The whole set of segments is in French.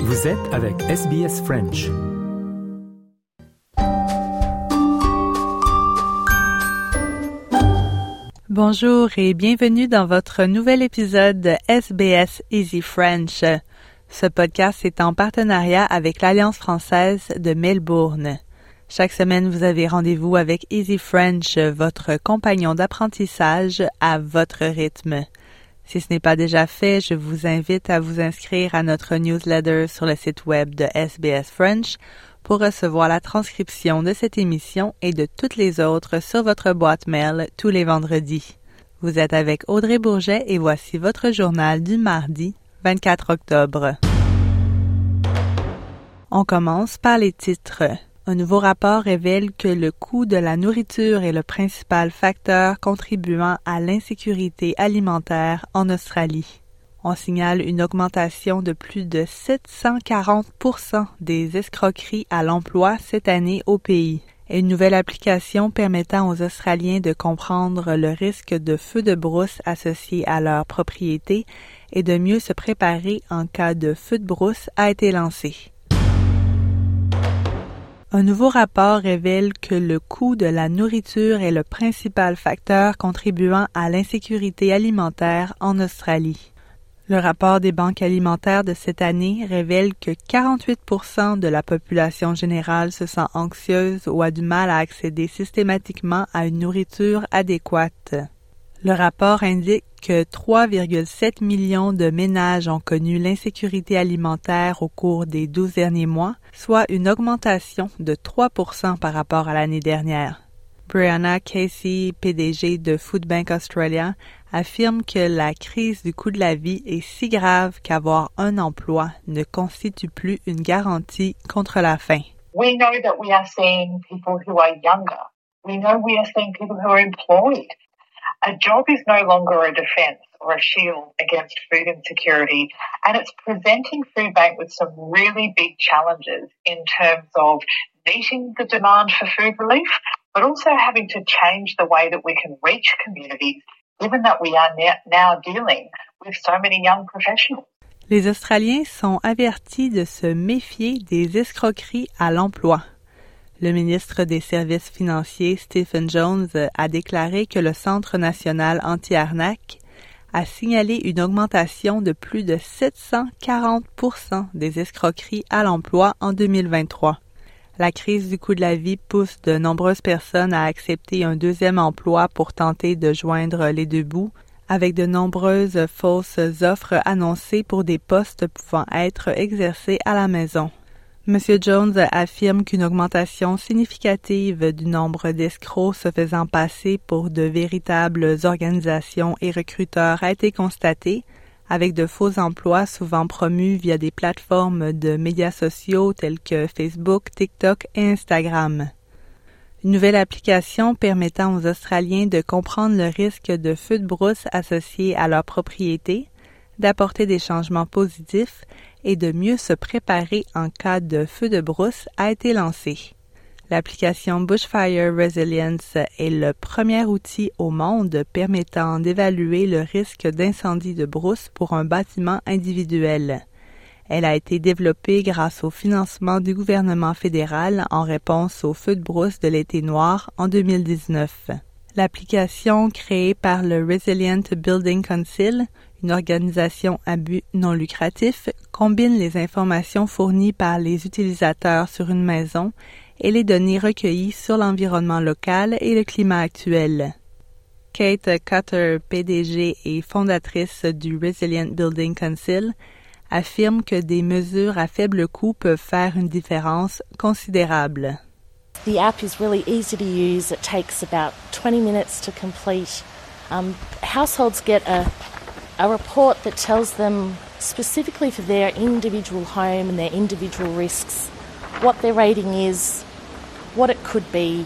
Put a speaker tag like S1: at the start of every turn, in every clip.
S1: Vous êtes avec SBS French.
S2: Bonjour et bienvenue dans votre nouvel épisode de SBS Easy French. Ce podcast est en partenariat avec l'Alliance française de Melbourne. Chaque semaine, vous avez rendez-vous avec Easy French, votre compagnon d'apprentissage à votre rythme. Si ce n'est pas déjà fait, je vous invite à vous inscrire à notre newsletter sur le site web de SBS French pour recevoir la transcription de cette émission et de toutes les autres sur votre boîte mail tous les vendredis. Vous êtes avec Audrey Bourget et voici votre journal du mardi 24 octobre. On commence par les titres. Un nouveau rapport révèle que le coût de la nourriture est le principal facteur contribuant à l'insécurité alimentaire en Australie. On signale une augmentation de plus de 740% des escroqueries à l'emploi cette année au pays. Et une nouvelle application permettant aux Australiens de comprendre le risque de feux de brousse associé à leur propriété et de mieux se préparer en cas de feu de brousse a été lancée. Un nouveau rapport révèle que le coût de la nourriture est le principal facteur contribuant à l'insécurité alimentaire en Australie. Le rapport des banques alimentaires de cette année révèle que 48% de la population générale se sent anxieuse ou a du mal à accéder systématiquement à une nourriture adéquate. Le rapport indique que 3,7 millions de ménages ont connu l'insécurité alimentaire au cours des 12 derniers mois, soit une augmentation de 3% par rapport à l'année dernière. Brianna Casey, PDG de Food Bank Australia, affirme que la crise du coût de la vie est si grave qu'avoir un emploi ne constitue plus une garantie contre la faim.
S3: We know that we are seeing people who are younger. We know we are seeing people who are employed. A job is no longer a defence or a shield against food insecurity, and it's presenting Food Bank with some really big challenges in terms of meeting the demand for food relief, but also having to change the way that we can reach communities, given that we are now dealing with so many young professionals.
S2: Les Australiens sont avertis de se méfier des escroqueries à l'emploi. Le ministre des Services financiers, Stephen Jones, a déclaré que le Centre national anti-arnaque a signalé une augmentation de plus de 740% des escroqueries à l'emploi en 2023. La crise du coût de la vie pousse de nombreuses personnes à accepter un deuxième emploi pour tenter de joindre les deux bouts, avec de nombreuses fausses offres annoncées pour des postes pouvant être exercés à la maison. M. Jones affirme qu'une augmentation significative du nombre d'escrocs se faisant passer pour de véritables organisations et recruteurs a été constatée, avec de faux emplois souvent promus via des plateformes de médias sociaux tels que Facebook, TikTok et Instagram. Une nouvelle application permettant aux Australiens de comprendre le risque de feux de brousse associé à leur propriété, d'apporter des changements positifs et de mieux se préparer en cas de feu de brousse a été lancée. L'application Bushfire Resilience est le premier outil au monde permettant d'évaluer le risque d'incendie de brousse pour un bâtiment individuel. Elle a été développée grâce au financement du gouvernement fédéral en réponse au feu de brousse de l'été noir en 2019. L'application créée par le Resilient Building Council, une organisation à but non lucratif, combine les informations fournies par les utilisateurs sur une maison et les données recueillies sur l'environnement local et le climat actuel. Kate Cutter, PDG et fondatrice du Resilient Building Council, affirme que des mesures à faible coût peuvent faire une différence considérable.
S4: The app is really easy to use. It takes about 20 minutes to complete. Households get a report that tells them specifically for their individual home and their individual risks, what their rating is, what it could be,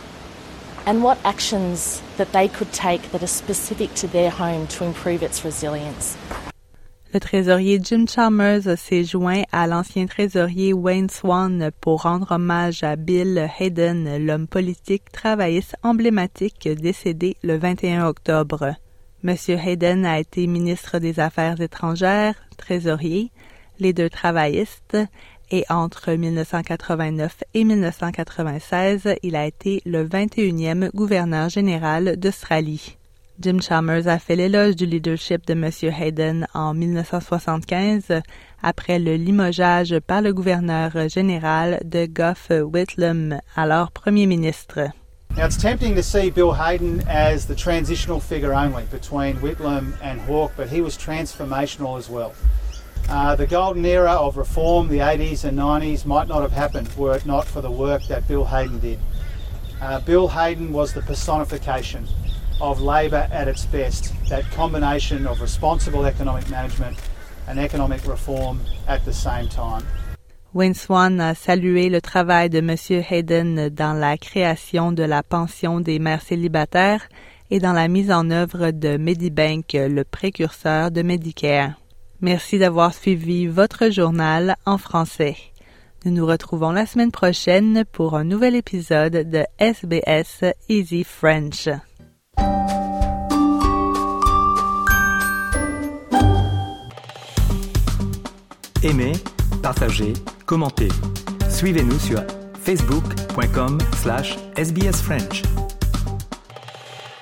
S4: and what actions that they could take that are specific to their home to improve its resilience.
S2: Le trésorier Jim Chalmers s'est joint à l'ancien trésorier Wayne Swan pour rendre hommage à Bill Hayden, l'homme politique travailliste emblématique décédé le 21 octobre. M. Hayden a été ministre des Affaires étrangères, trésorier, leader travailliste, et entre 1989 et 1996, il a été le 21e gouverneur général d'Australie. Jim Chalmers a fait l'éloge du leadership de M. Hayden en 1975 après le limogeage par le gouverneur général de Gough Whitlam, alors premier ministre.
S5: Now it's tempting to see Bill Hayden as the transitional figure only between Whitlam and Hawke, but he was transformational as well. The golden era of reform, the 80s and 90s, might not have happened were it not for the work that Bill Hayden did. Bill Hayden was the personification of Labor at its best, that combination of responsible economic management and economic reform at the same time.
S2: Wayne Swan a salué le travail de M. Hayden dans la création de la pension des mères célibataires et dans la mise en œuvre de Medibank, le précurseur de Medicare. Merci d'avoir suivi votre journal en français. Nous nous retrouvons la semaine prochaine pour un nouvel épisode de SBS Easy French.
S1: Aimez, partagez, commentez. Suivez-nous sur facebook.com/sbsfrench.